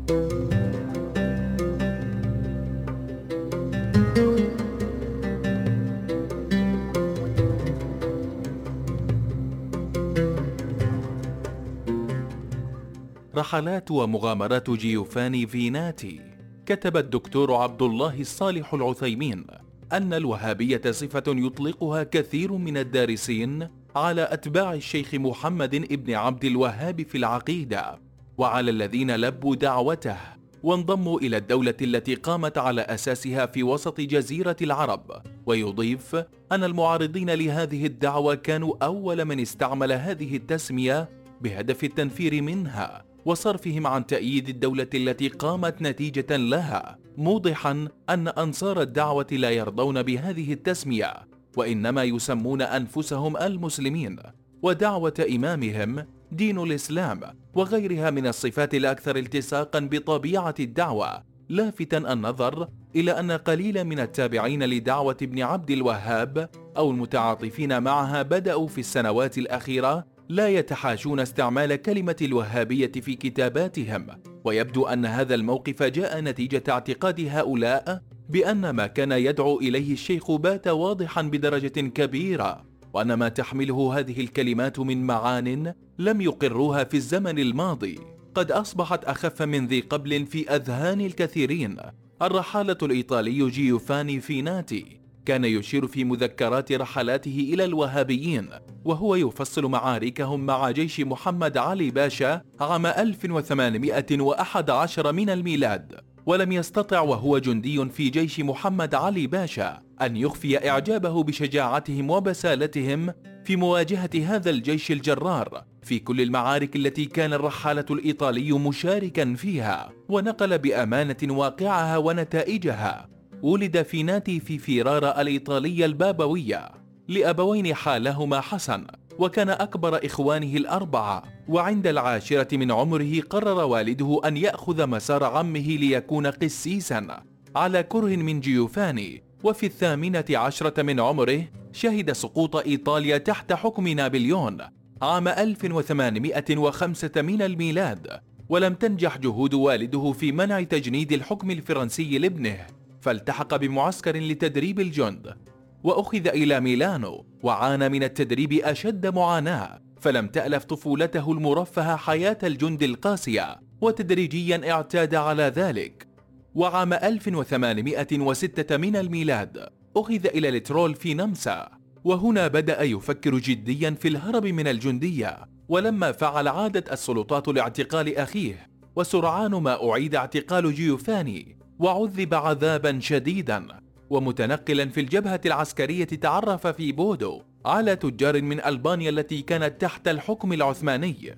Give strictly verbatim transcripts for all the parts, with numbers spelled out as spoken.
رحلات ومغامرات جيوفاني فيناتي. كتب الدكتور عبد الله الصالح العثيمين أن الوهابية صفة يطلقها كثير من الدارسين على أتباع الشيخ محمد ابن عبد الوهاب في العقيدة، وعلى الذين لبوا دعوته وانضموا إلى الدولة التي قامت على أساسها في وسط جزيرة العرب. ويضيف أن المعارضين لهذه الدعوة كانوا أول من استعمل هذه التسمية بهدف التنفير منها وصرفهم عن تأييد الدولة التي قامت نتيجة لها، موضحا أن أنصار الدعوة لا يرضون بهذه التسمية، وإنما يسمون أنفسهم المسلمين، ودعوة إمامهم دين الإسلام، وغيرها من الصفات الأكثر التصاقا بطبيعة الدعوة، لافتا النظر إلى أن قليلا من التابعين لدعوة ابن عبد الوهاب أو المتعاطفين معها بدأوا في السنوات الأخيرة لا يتحاشون استعمال كلمة الوهابية في كتاباتهم. ويبدو أن هذا الموقف جاء نتيجة اعتقاد هؤلاء بأن ما كان يدعو إليه الشيخ بات واضحا بدرجة كبيرة، وأن ما تحمله هذه الكلمات من معان لم يقروها في الزمن الماضي قد أصبحت أخف من ذي قبل في أذهان الكثيرين. الرحالة الإيطالي جيوفاني فيناتي كان يشير في مذكرات رحلاته إلى الوهابيين وهو يفصل معاركهم مع جيش محمد علي باشا عام ألف وثمانمائة وأحد عشر من الميلاد، ولم يستطع وهو جندي في جيش محمد علي باشا أن يخفي إعجابه بشجاعتهم وبسالتهم في مواجهة هذا الجيش الجرار في كل المعارك التي كان الرحالة الإيطالي مشاركا فيها، ونقل بأمانة واقعها ونتائجها. ولد فيناتي في فيرارا الإيطالية البابوية لأبوين حالهما حسن، وكان أكبر إخوانه الأربعة، وعند العاشرة من عمره قرر والده أن يأخذ مسار عمه ليكون قسيسا على كره من جيوفاني. وفي الثامنة عشرة من عمره شهد سقوط إيطاليا تحت حكم نابليون عام ألف وثمانمائة وخمسة من الميلاد، ولم تنجح جهود والده في منع تجنيد الحكم الفرنسي لابنه، فالتحق بمعسكر لتدريب الجند وأخذ إلى ميلانو، وعانى من التدريب أشد معاناة، فلم تألف طفولته المرفهة حياة الجند القاسية، وتدريجيا اعتاد على ذلك. وعام ألف وثمانمائة وستة من الميلاد أخذ إلى لترول في نمسا، وهنا بدأ يفكر جديا في الهرب من الجندية. ولما فعل عادت السلطات لاعتقال أخيه، وسرعان ما أعيد اعتقال جيوفاني وعذب عذابا شديدا. ومتنقلا في الجبهة العسكرية تعرف في بودو على تجار من ألبانيا التي كانت تحت الحكم العثماني،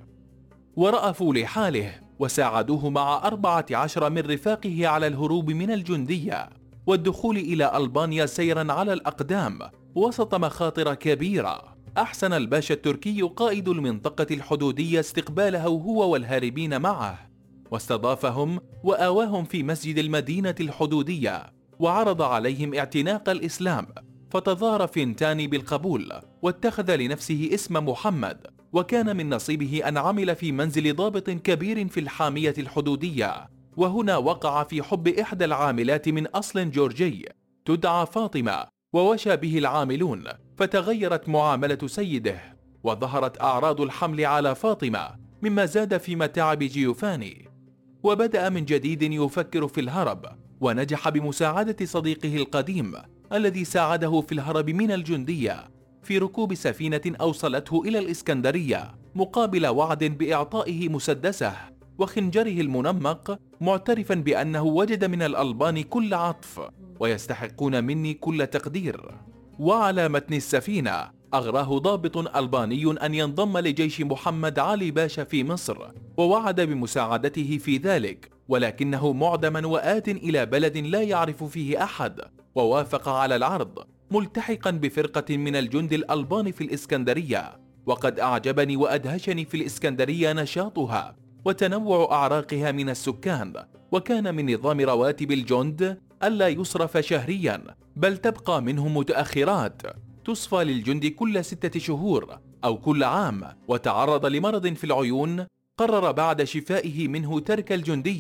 ورأفوا لحاله وساعدوه مع أربعة عشر من رفاقه على الهروب من الجندية والدخول إلى ألبانيا سيرا على الأقدام وسط مخاطر كبيرة. أحسن الباشا التركي قائد المنطقة الحدودية استقباله هو والهاربين معه، واستضافهم وآواهم في مسجد المدينة الحدودية، وعرض عليهم اعتناق الإسلام، فتظاهر فينتاني بالقبول واتخذ لنفسه اسم محمد. وكان من نصيبه أن عمل في منزل ضابط كبير في الحامية الحدودية، وهنا وقع في حب إحدى العاملات من أصل جورجي تدعى فاطمة، ووشى به العاملون، فتغيرت معاملة سيده، وظهرت أعراض الحمل على فاطمة، مما زاد في متاعب جيوفاني، وبدأ من جديد يفكر في الهرب، ونجح بمساعدة صديقه القديم الذي ساعده في الهرب من الجندية في ركوب سفينة أوصلته إلى الإسكندرية مقابل وعد بإعطائه مسدسه وخنجره المنمق، معترفا بأنه وجد من الألبان كل عطف ويستحقون مني كل تقدير. وعلى متن السفينة أغراه ضابط ألباني أن ينضم لجيش محمد علي باشا في مصر، ووعد بمساعدته في ذلك، ولكنه معدما وآت إلى بلد لا يعرف فيه أحد، ووافق على العرض ملتحقا بفرقة من الجند الألبان في الإسكندرية. وقد أعجبني وأدهشني في الإسكندرية نشاطها وتنوع أعراقها من السكان، وكان من نظام رواتب الجند ألا يصرف شهريا، بل تبقى منهم متأخرات تصفى للجند كل ستة شهور أو كل عام. وتعرض لمرض في العيون، قرر بعد شفائه منه ترك الجندية،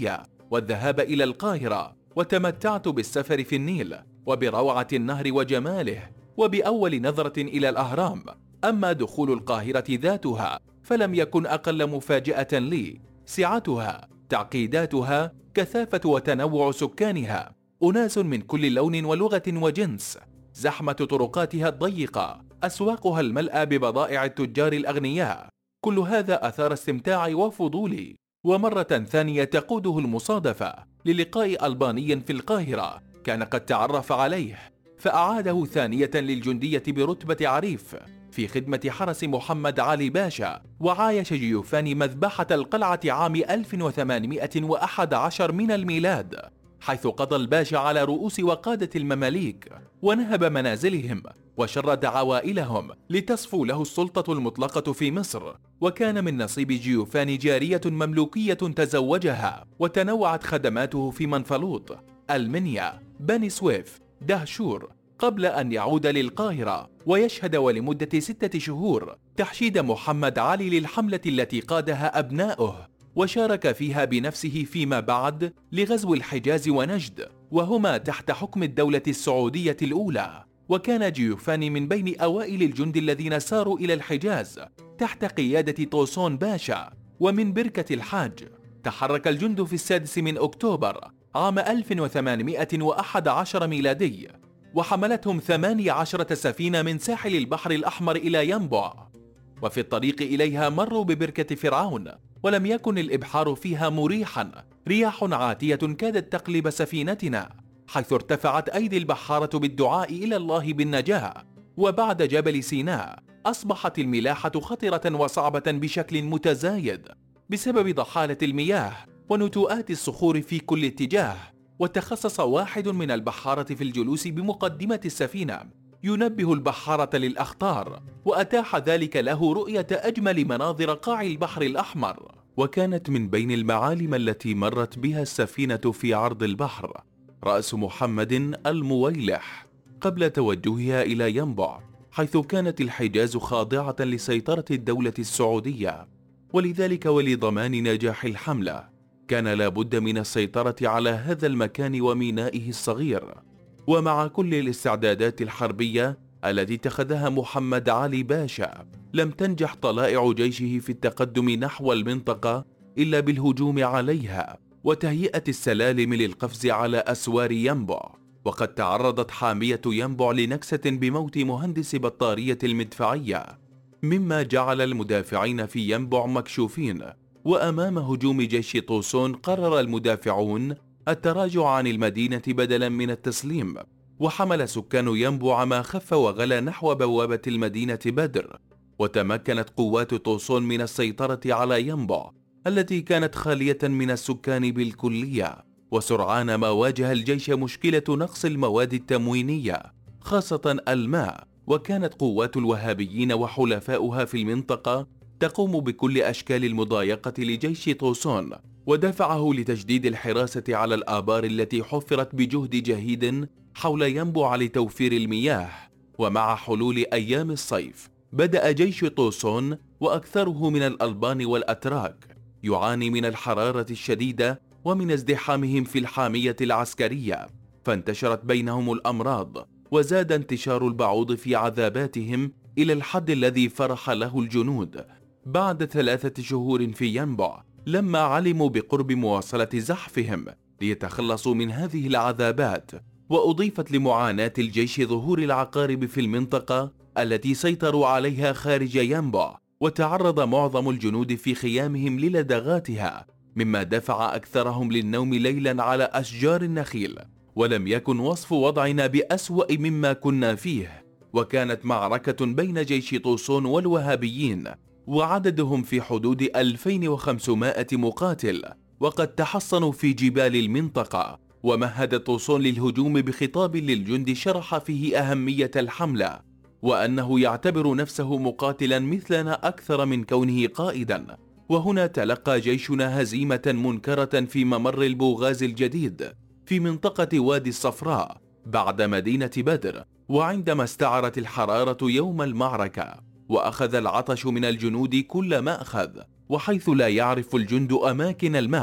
والذهاب إلى القاهرة، وتمتعت بالسفر في النيل وبروعة النهر وجماله وبأول نظرة إلى الأهرام. أما دخول القاهرة ذاتها فلم يكن أقل مفاجأة لي، سعتها، تعقيداتها، كثافة وتنوع سكانها، أناس من كل لون ولغة وجنس، زحمة طرقاتها الضيقة، أسواقها الملأى ببضائع التجار الأغنياء. كل هذا أثار استمتاعي وفضولي. ومرة ثانية تقوده المصادفة للقاء ألباني في القاهرة كان قد تعرف عليه، فأعاده ثانية للجندية برتبة عريف في خدمة حرس محمد علي باشا. وعايش جيوفاني مذبحة القلعة عام ألف وثمانمائة وأحد عشر من الميلاد، حيث قضى الباشا على رؤوس وقادة المماليك ونهب منازلهم وشرد عوائلهم لتصفو له السلطة المطلقة في مصر. وكان من نصيب جيوفاني جارية مملوكية تزوجها، وتنوعت خدماته في منفلوط، المنيا، بني سويف، دهشور، قبل أن يعود للقاهرة ويشهد ولمدة ستة شهور تحشيد محمد علي للحملة التي قادها أبناؤه وشارك فيها بنفسه فيما بعد لغزو الحجاز ونجد، وهما تحت حكم الدولة السعودية الأولى. وكان جيوفاني من بين أوائل الجند الذين ساروا إلى الحجاز تحت قيادة طوسون باشا. ومن بركة الحاج تحرك الجند في السادس من أكتوبر عام ألف وثمانمائة وأحد عشر ميلادي، وحملتهم ثمانية عشرة سفينة من ساحل البحر الأحمر إلى ينبع. وفي الطريق إليها مروا ببركة فرعون، ولم يكن الإبحار فيها مريحا، رياح عاتية كادت تقلب سفينتنا، حيث ارتفعت أيدي البحارة بالدعاء إلى الله بالنجاة. وبعد جبل سيناء أصبحت الملاحة خطرة وصعبة بشكل متزايد بسبب ضحالة المياه ونتوءات الصخور في كل اتجاه. وتخصص واحد من البحارة في الجلوس بمقدمة السفينة ينبه البحارة للأخطار، وأتاح ذلك له رؤية أجمل مناظر قاع البحر الأحمر. وكانت من بين المعالم التي مرت بها السفينة في عرض البحر رأس محمد المويلح قبل توجهها إلى ينبع، حيث كانت الحجاز خاضعة لسيطرة الدولة السعودية، ولذلك ولضمان نجاح الحملة كان لابد من السيطرة على هذا المكان ومينائه الصغير. ومع كل الاستعدادات الحربية التي اتخذها محمد علي باشا، لم تنجح طلائع جيشه في التقدم نحو المنطقة إلا بالهجوم عليها وتهيئة السلالم للقفز على أسوار ينبع. وقد تعرضت حامية ينبع لنكسة بموت مهندس بطارية المدفعية، مما جعل المدافعين في ينبع مكشوفين. وأمام هجوم جيش طوسون قرر المدافعون التراجع عن المدينة بدلا من التسليم، وحمل سكان ينبع ما خف وغلا نحو بوابة المدينة بدر. وتمكنت قوات طوسون من السيطرة على ينبع التي كانت خالية من السكان بالكلية. وسرعان ما واجه الجيش مشكلة نقص المواد التموينية خاصة الماء، وكانت قوات الوهابيين وحلفاؤها في المنطقة تقوم بكل أشكال المضايقة لجيش طوسون ودفعه لتجديد الحراسة على الآبار التي حفرت بجهد جهيد حول ينبع لتوفير المياه. ومع حلول أيام الصيف بدأ جيش طوسون وأكثره من الألبان والأتراك يعاني من الحرارة الشديدة ومن ازدحامهم في الحامية العسكرية، فانتشرت بينهم الأمراض، وزاد انتشار البعوض في عذاباتهم إلى الحد الذي فرح له الجنود. بعد ثلاثة شهور في ينبع لما علموا بقرب مواصلة زحفهم ليتخلصوا من هذه العذابات، وأضيفت لمعاناة الجيش ظهور العقارب في المنطقة التي سيطروا عليها خارج ينبع، وتعرض معظم الجنود في خيامهم للدغاتها، مما دفع أكثرهم للنوم ليلا على أشجار النخيل. ولم يكن وصف وضعنا بأسوأ مما كنا فيه، وكانت معركة بين جيش طوسون والوهابيين وعددهم في حدود ألفين وخمسمائة مقاتل، وقد تحصنوا في جبال المنطقة. ومهد طوسون للهجوم بخطاب للجند شرح فيه أهمية الحملة، وأنه يعتبر نفسه مقاتلا مثلنا أكثر من كونه قائدا. وهنا تلقى جيشنا هزيمة منكرة في ممر البوغاز الجديد في منطقة وادي الصفراء بعد مدينة بدر. وعندما استعرت الحرارة يوم المعركة وأخذ العطش من الجنود كل مأخذ، وحيث لا يعرف الجند أماكن الماء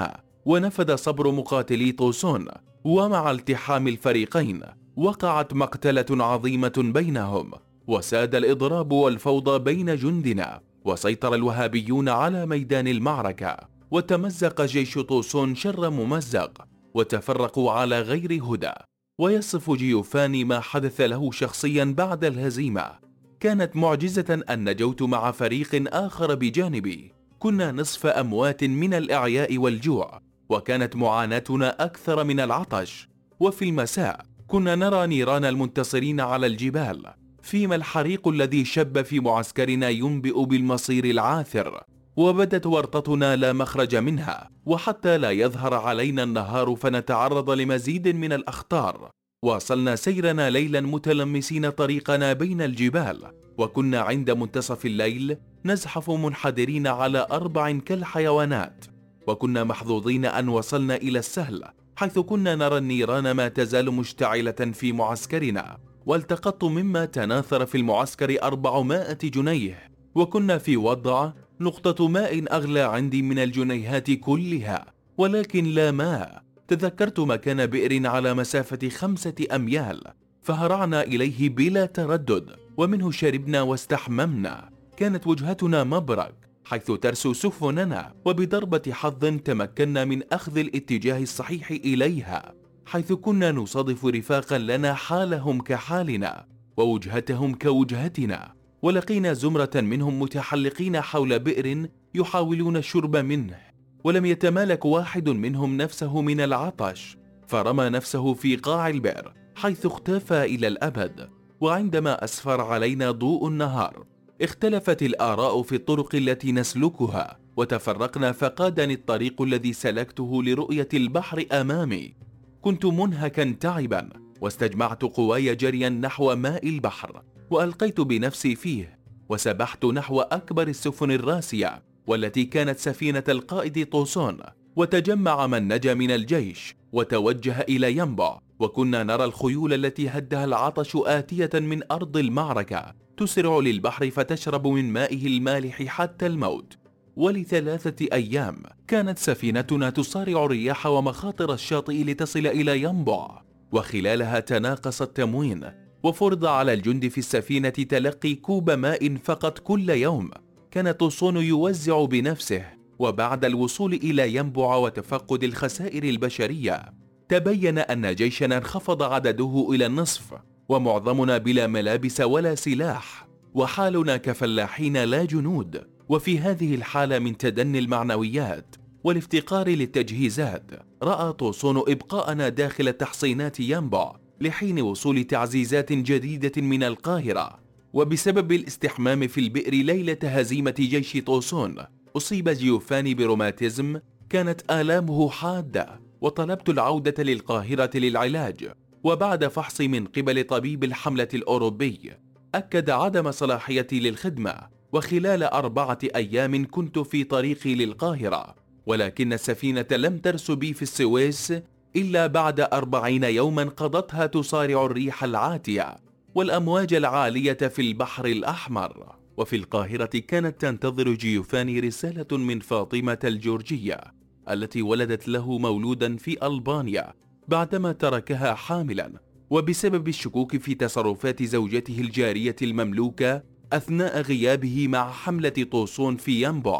ونفد صبر مقاتلي طوسون، ومع التحام الفريقين وقعت مقتلة عظيمة بينهم، وساد الإضراب والفوضى بين جندنا، وسيطر الوهابيون على ميدان المعركة، وتمزق جيش طوسون شر ممزق، وتفرقوا على غير هدى. ويصف جيوفاني ما حدث له شخصيا بعد الهزيمة: كانت معجزة أن نجوت مع فريق آخر بجانبي، كنا نصف أموات من الإعياء والجوع، وكانت معاناتنا أكثر من العطش. وفي المساء كنا نرى نيران المنتصرين على الجبال، فيما الحريق الذي شب في معسكرنا ينبئ بالمصير العاثر، وبدت ورطتنا لا مخرج منها، وحتى لا يظهر علينا النهار فنتعرض لمزيد من الأخطار. واصلنا سيرنا ليلا متلمسين طريقنا بين الجبال، وكنا عند منتصف الليل نزحف منحدرين على أربع كالحيوانات، وكنا محظوظين أن وصلنا إلى السهل، حيث كنا نرى النيران ما تزال مشتعلة في معسكرنا، والتقطت مما تناثر في المعسكر أربعمائة جنيه، وكنا في وضع نقطة ماء أغلى عندي من الجنيهات كلها، ولكن لا ماء. تذكرت مكان بئر على مسافة خمسة أميال، فهرعنا إليه بلا تردد، ومنه شربنا واستحممنا. كانت وجهتنا مبرق حيث ترسو سفننا، وبضربة حظ تمكنا من أخذ الاتجاه الصحيح إليها، حيث كنا نصادف رفاقا لنا حالهم كحالنا ووجهتهم كوجهتنا، ولقينا زمرة منهم متحلقين حول بئر يحاولون الشرب منه، ولم يتمالك واحد منهم نفسه من العطش، فرمى نفسه في قاع البئر حيث اختفى إلى الأبد. وعندما أسفر علينا ضوء النهار اختلفت الآراء في الطرق التي نسلكها، وتفرقنا، فقادني الطريق الذي سلكته لرؤية البحر أمامي. كنت منهكا تعبا، واستجمعت قواي جريا نحو ماء البحر، وألقيت بنفسي فيه، وسبحت نحو أكبر السفن الراسية، والتي كانت سفينة القائد طوسون. وتجمع من نجا من الجيش وتوجه إلى ينبع، وكنا نرى الخيول التي هدها العطش آتية من أرض المعركة تسرع للبحر فتشرب من مائه المالح حتى الموت. ولثلاثة أيام كانت سفينتنا تصارع الرياح ومخاطر الشاطئ لتصل إلى ينبع، وخلالها تناقص التموين، وفرض على الجند في السفينة تلقي كوب ماء فقط كل يوم. كان طوسون يوزع بنفسه، وبعد الوصول إلى ينبع وتفقد الخسائر البشرية تبين أن جيشنا انخفض عدده إلى النصف، ومعظمنا بلا ملابس ولا سلاح، وحالنا كفلاحين لا جنود. وفي هذه الحالة من تدني المعنويات والافتقار للتجهيزات، رأى طوسون إبقاءنا داخل تحصينات ينبع لحين وصول تعزيزات جديدة من القاهرة. وبسبب الاستحمام في البئر ليلة هزيمة جيش طوسون أصيب جيوفاني بروماتيزم، كانت آلامه حادة، وطلبت العودة للقاهرة للعلاج. وبعد فحص من قبل طبيب الحملة الأوروبي أكد عدم صلاحيتي للخدمة، وخلال أربعة أيام كنت في طريقي للقاهرة، ولكن السفينة لم ترس بي في السويس إلا بعد أربعين يوما قضتها تصارع الريح العاتية والأمواج العالية في البحر الأحمر. وفي القاهرة كانت تنتظر جيوفاني رسالة من فاطمة الجورجية التي ولدت له مولودا في ألبانيا بعدما تركها حاملا، وبسبب الشكوك في تصرفات زوجته الجارية المملوكة أثناء غيابه مع حملة طوسون في ينبع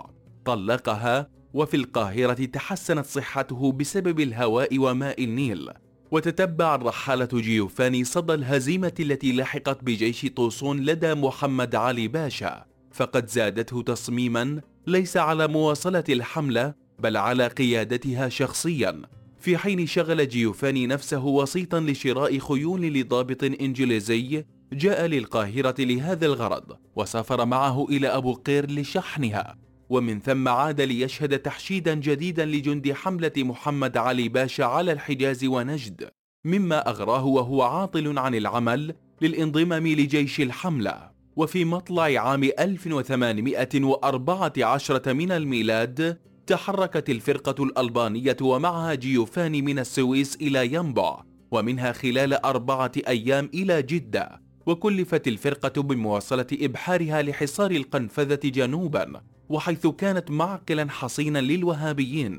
طلقها. وفي القاهرة تحسنت صحته بسبب الهواء وماء النيل. وتتبع الرحالة جيوفاني صدى الهزيمة التي لحقت بجيش طوسون لدى محمد علي باشا، فقد زادته تصميما ليس على مواصلة الحملة بل على قيادتها شخصيا، في حين شغل جيوفاني نفسه وسيطا لشراء خيول لضابط إنجليزي جاء للقاهرة لهذا الغرض، وسافر معه إلى أبو قير لشحنها، ومن ثم عاد ليشهد تحشيدا جديدا لجند حملة محمد علي باشا على الحجاز ونجد، مما أغراه وهو عاطل عن العمل للانضمام لجيش الحملة. وفي مطلع عام ألف وثمانمائة وأربعة عشر من الميلاد تحركت الفرقة الألبانية ومعها جيوفاني من السويس إلى ينبع، ومنها خلال أربعة أيام إلى جدة، وكلفت الفرقة بمواصلة إبحارها لحصار القنفذة جنوبا، وحيث كانت معقلا حصينا للوهابيين.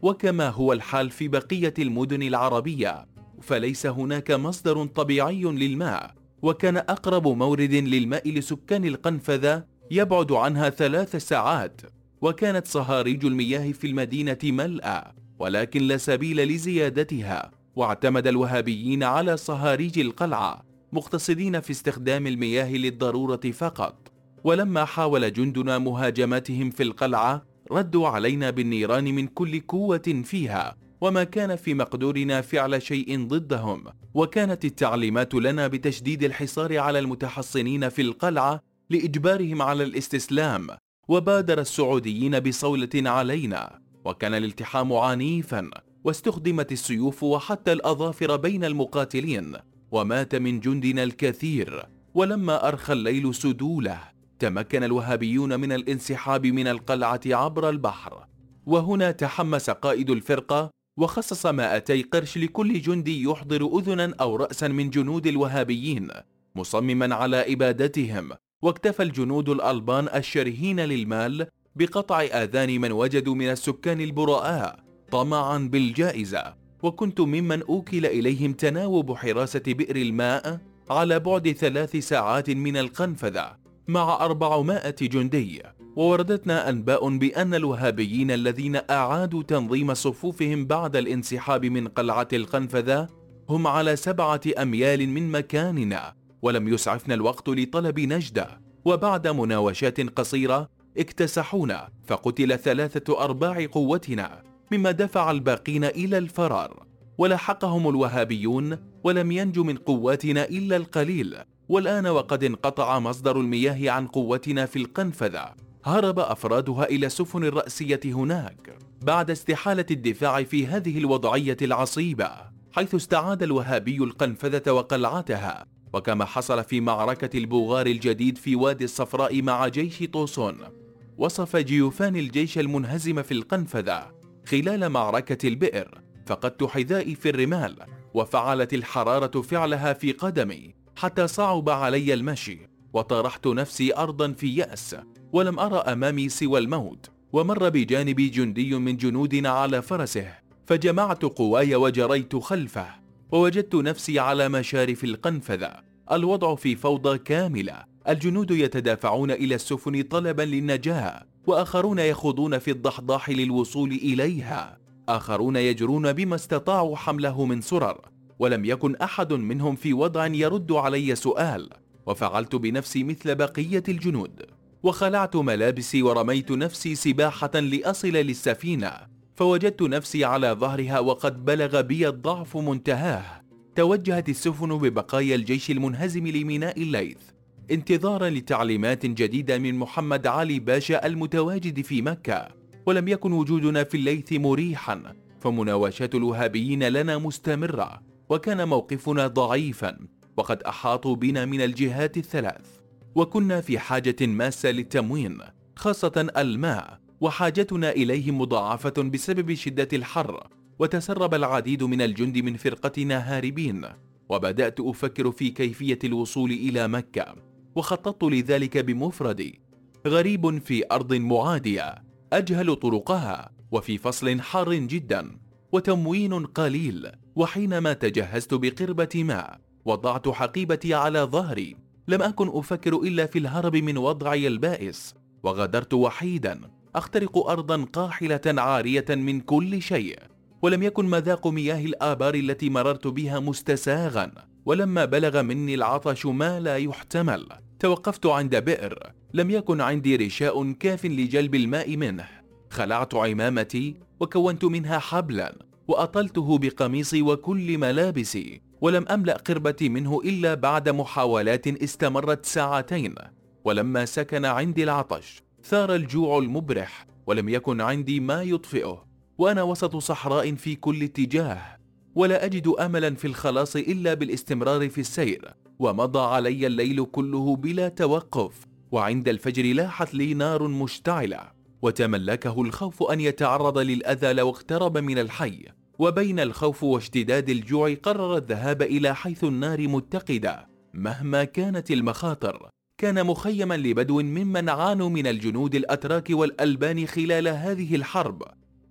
وكما هو الحال في بقية المدن العربية، فليس هناك مصدر طبيعي للماء، وكان أقرب مورد للماء لسكان القنفذة يبعد عنها ثلاث ساعات، وكانت صهاريج المياه في المدينة ملأى، ولكن لا سبيل لزيادتها، واعتمد الوهابيين على صهاريج القلعة مقتصدين في استخدام المياه للضرورة فقط. ولما حاول جندنا مهاجمتهم في القلعة ردوا علينا بالنيران من كل قوة فيها، وما كان في مقدورنا فعل شيء ضدهم، وكانت التعليمات لنا بتشديد الحصار على المتحصنين في القلعة لإجبارهم على الاستسلام. وبادر السعوديين بصولة علينا، وكان الالتحام عنيفا، واستخدمت السيوف وحتى الأظافر بين المقاتلين، ومات من جندنا الكثير. ولما أرخى الليل سدوله تمكن الوهابيون من الانسحاب من القلعة عبر البحر، وهنا تحمس قائد الفرقة وخصص مائتي قرش لكل جندي يحضر أذنا أو رأسا من جنود الوهابيين، مصمما على إبادتهم. واكتفى الجنود الألبان الشرهين للمال بقطع آذان من وجدوا من السكان البراء طمعا بالجائزة، وكنت ممن أوكل إليهم تناوب حراسة بئر الماء على بعد ثلاث ساعات من القنفذة مع أربعمائة جندي. ووردتنا أنباء بأن الوهابيين الذين أعادوا تنظيم صفوفهم بعد الانسحاب من قلعة القنفذة هم على سبعة أميال من مكاننا، ولم يسعفنا الوقت لطلب نجدة. وبعد مناوشات قصيرة اكتسحونا، فقتل ثلاثة أرباع قوتنا، مما دفع الباقين إلى الفرار، ولحقهم الوهابيون، ولم ينج من قواتنا إلا القليل. والآن وقد انقطع مصدر المياه عن قوتنا في القنفذة، هرب أفرادها إلى السفن الرئيسية هناك بعد استحالة الدفاع في هذه الوضعية العصيبة، حيث استعاد الوهابي القنفذة وقلعتها. وكما حصل في معركة البوغار الجديد في وادي الصفراء مع جيش طوسون، وصف جيوفان الجيش المنهزم في القنفذة خلال معركة البئر: فقدت حذائي في الرمال، وفعلت الحرارة فعلها في قدمي حتى صعب علي المشي، وطرحت نفسي أرضا في يأس، ولم أرى أمامي سوى الموت. ومر بجانبي جندي من جنودنا على فرسه، فجمعت قواي وجريت خلفه، ووجدت نفسي على مشارف القنفذة. الوضع في فوضى كاملة، الجنود يتدافعون إلى السفن طلبا للنجاة، وآخرون يخوضون في الضحضاح للوصول إليها، آخرون يجرون بما استطاعوا حمله من سرر، ولم يكن أحد منهم في وضع يرد علي سؤال. وفعلت بنفسي مثل بقية الجنود، وخلعت ملابسي ورميت نفسي سباحة لأصل للسفينة، فوجدت نفسي على ظهرها وقد بلغ بي الضعف منتهاه. توجهت السفن ببقايا الجيش المنهزم لميناء الليث انتظارا لتعليمات جديدة من محمد علي باشا المتواجد في مكة. ولم يكن وجودنا في الليث مريحا، فمناوشات الوهابيين لنا مستمرة، وكان موقفنا ضعيفا، وقد أحاطوا بنا من الجهات الثلاث، وكنا في حاجة ماسة للتموين، خاصة الماء، وحاجتنا إليه مضاعفة بسبب شدة الحر. وتسرب العديد من الجند من فرقتنا هاربين، وبدأت أفكر في كيفية الوصول إلى مكة، وخططت لذلك بمفردي. غريب في أرض معادية، أجهل طرقها، وفي فصل حار جدا، وتموين قليل. وحينما تجهزت بقربة ماء وضعت حقيبتي على ظهري، لم أكن أفكر إلا في الهرب من وضعي البائس، وغادرت وحيدا أخترق أرضا قاحلة عارية من كل شيء. ولم يكن مذاق مياه الآبار التي مررت بها مستساغا، ولما بلغ مني العطش ما لا يحتمل توقفت عند بئر لم يكن عندي رشاء كاف لجلب الماء منه. خلعت عمامتي وكونت منها حبلا، وأطلته بقميصي وكل ملابسي، ولم أملأ قربتي منه إلا بعد محاولات استمرت ساعتين. ولما سكن عندي العطش ثار الجوع المبرح، ولم يكن عندي ما يطفئه، وأنا وسط صحراء في كل اتجاه، ولا أجد أملا في الخلاص إلا بالاستمرار في السير. ومضى علي الليل كله بلا توقف، وعند الفجر لاحت لي نار مشتعلة، وتملكه الخوف أن يتعرض للأذى لو اقترب من الحي. وبين الخوف واشتداد الجوع قرر الذهاب إلى حيث النار متقدة مهما كانت المخاطر. كان مخيما لبدو ممن عانوا من الجنود الأتراك والألبان خلال هذه الحرب،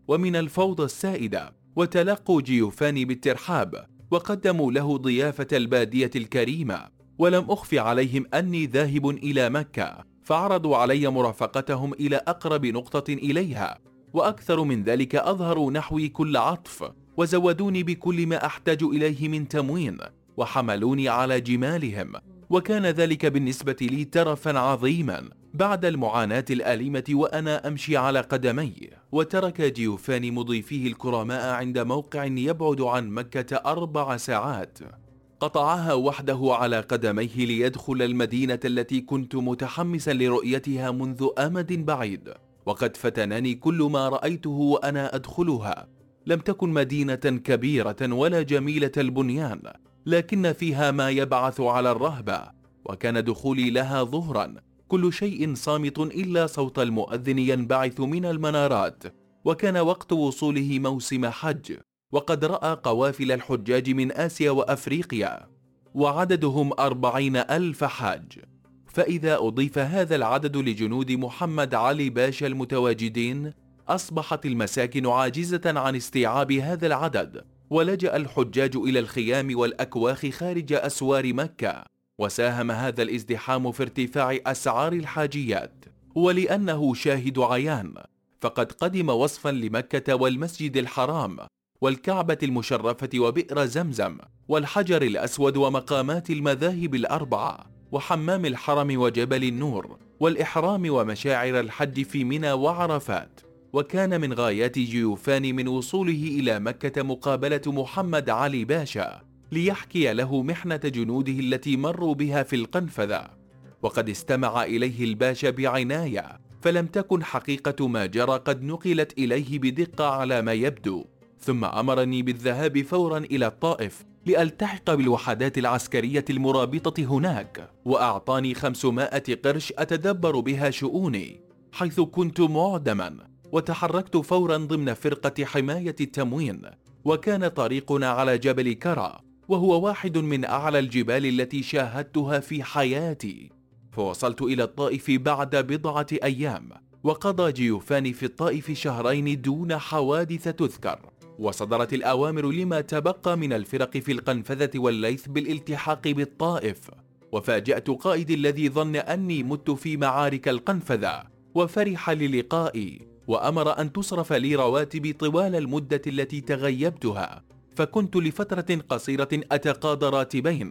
ومن الفوضى السائدة، وتلقوا جيوفاني بالترحاب وقدموا له ضيافة البادية الكريمة. ولم أخف عليهم أني ذاهب إلى مكة، فعرضوا علي مرافقتهم إلى أقرب نقطة إليها، وأكثر من ذلك أظهروا نحوي كل عطف، وزودوني بكل ما أحتاج إليه من تموين، وحملوني على جمالهم. وكان ذلك بالنسبة لي ترفا عظيما بعد المعاناة الآلمة وأنا أمشي على قدمي. وترك جيوفاني مضيفيه الكرماء عند موقع يبعد عن مكة أربع ساعات، قطعها وحده على قدميه ليدخل المدينة التي كنت متحمسا لرؤيتها منذ أمد بعيد. وقد فتنني كل ما رأيته وأنا أدخلها. لم تكن مدينة كبيرة ولا جميلة البنيان، لكن فيها ما يبعث على الرهبة. وكان دخولي لها ظهرا، كل شيء صامت إلا صوت المؤذن ينبعث من المنارات. وكان وقت وصوله موسم حج، وقد رأى قوافل الحجاج من آسيا وأفريقيا، وعددهم أربعين ألف حاج. فإذا أضيف هذا العدد لجنود محمد علي باشا المتواجدين، أصبحت المساكن عاجزة عن استيعاب هذا العدد، ولجأ الحجاج إلى الخيام والأكواخ خارج أسوار مكة. وساهم هذا الازدحام في ارتفاع أسعار الحاجيات. ولأنه شاهد عيان، فقد قدم وصفا لمكة والمسجد الحرام والكعبة المشرفة وبئر زمزم والحجر الأسود ومقامات المذاهب الأربعة وحمام الحرم وجبل النور والإحرام ومشاعر الحج في منى وعرفات. وكان من غايات جيوفاني من وصوله إلى مكة مقابلة محمد علي باشا ليحكي له محنة جنوده التي مروا بها في القنفذة. وقد استمع إليه الباشا بعناية، فلم تكن حقيقة ما جرى قد نقلت إليه بدقة على ما يبدو. ثم أمرني بالذهاب فورا إلى الطائف لألتحق بالوحدات العسكرية المرابطة هناك، وأعطاني خمسمائة قرش أتدبر بها شؤوني، حيث كنت معدما. وتحركت فورا ضمن فرقة حماية التموين. وكان طريقنا على جبل كرى، وهو واحد من أعلى الجبال التي شاهدتها في حياتي. فوصلت إلى الطائف بعد بضعة أيام، وقضى جيوفاني في الطائف شهرين دون حوادث تذكر. وصدرت الأوامر لما تبقى من الفرق في القنفذة والليث بالالتحاق بالطائف. وفاجأت قائدي الذي ظن أني مت في معارك القنفذة، وفرح للقائي، وأمر أن تصرف لي رواتبي طوال المدة التي تغيبتها، فكنت لفترة قصيرة أتقاضى راتبين.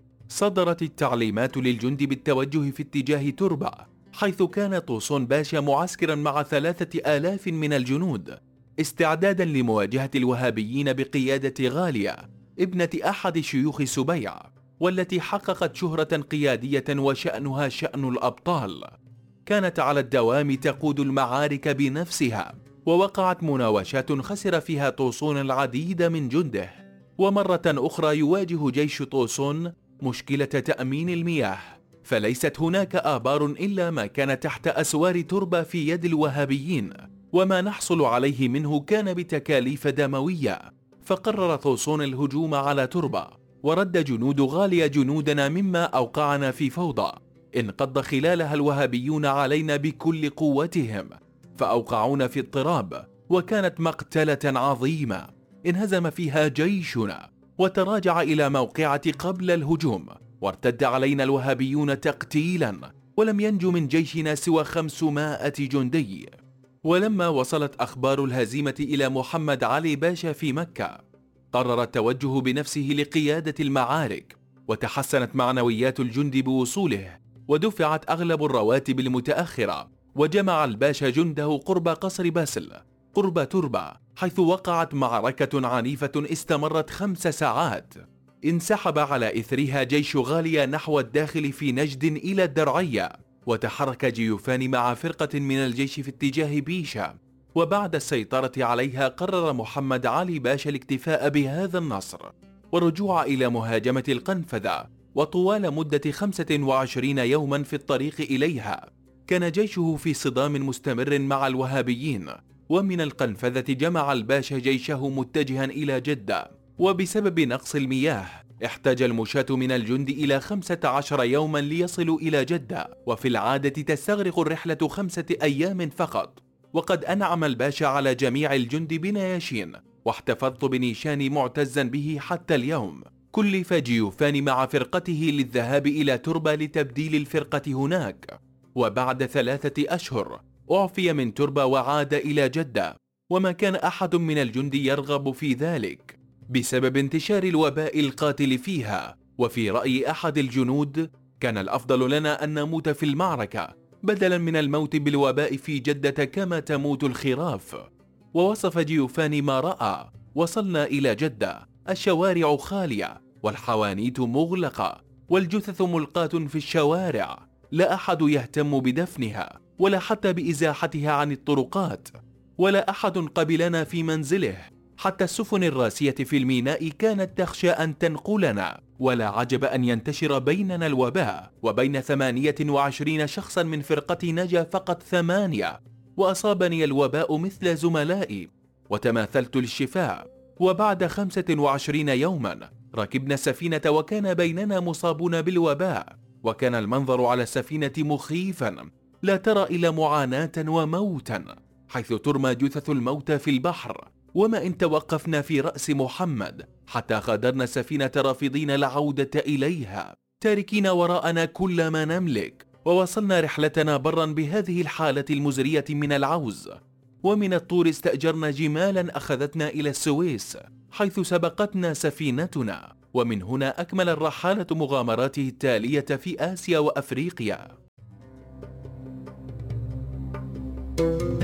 صدرت التعليمات للجند بالتوجه في اتجاه تربة، حيث كان طوسون باشا معسكرا مع ثلاثة آلاف من الجنود، استعدادا لمواجهة الوهابيين بقيادة غالية ابنة أحد شيوخ سبيع، والتي حققت شهرة قيادية وشأنها شأن الأبطال. كانت على الدوام تقود المعارك بنفسها، ووقعت مناوشات خسر فيها طوسون العديد من جنده. ومرة أخرى يواجه جيش طوسون مشكلة تأمين المياه، فليست هناك آبار إلا ما كان تحت أسوار تربة في يد الوهابيين، وما نحصل عليه منه كان بتكاليف دموية. فقرر طوسون الهجوم على تربة، ورد جنود غالية جنودنا مما أوقعنا في فوضى انقض خلالها الوهابيون علينا بكل قوتهم، فأوقعونا في اضطراب، وكانت مقتلة عظيمة انهزم فيها جيشنا وتراجع إلى موقعة قبل الهجوم، وارتد علينا الوهابيون تقتيلا، ولم ينج من جيشنا سوى خمسمائة جندي. ولما وصلت أخبار الهزيمة إلى محمد علي باشا في مكة، قرر التوجه بنفسه لقيادة المعارك، وتحسنت معنويات الجند بوصوله، ودفعت أغلب الرواتب المتأخرة. وجمع الباشا جنده قرب قصر باسل قرب تربة، حيث وقعت معركة عنيفة استمرت خمس ساعات. انسحب على إثرها جيش غالية نحو الداخل في نجد إلى الدرعية، وتحرك جيوفاني مع فرقة من الجيش في اتجاه بيشا. وبعد السيطرة عليها قرر محمد علي باشا الاكتفاء بهذا النصر والرجوع إلى مهاجمة القنفذة. وطوال مدة خمسة وعشرين يوما في الطريق إليها كان جيشه في صدام مستمر مع الوهابيين. ومن القنفذة جمع الباشا جيشه متجها إلى جدة، وبسبب نقص المياه احتاج المشاة من الجند إلى خمسة عشر يوما ليصلوا إلى جدة، وفي العادة تستغرق الرحلة خمسة أيام فقط. وقد أنعم الباشا على جميع الجند بنياشين، واحتفظت بنيشاني معتزا به حتى اليوم. كلف جيوفاني مع فرقته للذهاب إلى تربة لتبديل الفرقة هناك، وبعد ثلاثة أشهر أعفي من تربة وعاد إلى جدة، وما كان أحد من الجند يرغب في ذلك بسبب انتشار الوباء القاتل فيها. وفي رأي أحد الجنود كان الأفضل لنا أن نموت في المعركة بدلا من الموت بالوباء في جدة كما تموت الخراف. ووصف جيوفاني ما رأى: وصلنا إلى جدة، الشوارع خالية والحوانيت مغلقة والجثث ملقاة في الشوارع، لا أحد يهتم بدفنها ولا حتى بإزاحتها عن الطرقات، ولا أحد قبلنا في منزله، حتى السفن الراسية في الميناء كانت تخشى أن تنقلنا. ولا عجب أن ينتشر بيننا الوباء، وبين ثمانية وعشرين شخصا من فرقتي نجا فقط ثمانية، وأصابني الوباء مثل زملائي وتماثلت للشفاء. وبعد خمسة وعشرين يوما ركبنا السفينة وكان بيننا مصابون بالوباء، وكان المنظر على السفينة مخيفا، لا ترى إلا معاناة وموتا، حيث ترمى جثث الموتى في البحر. وما إن توقفنا في رأس محمد حتى غادرنا السفينة رافضين العودة إليها، تاركين وراءنا كل ما نملك، ووصلنا رحلتنا برا بهذه الحالة المزرية من العوز. ومن الطور استأجرنا جمالا أخذتنا إلى السويس حيث سبقتنا سفينتنا، ومن هنا أكمل الرحالة مغامراته التالية في آسيا وأفريقيا.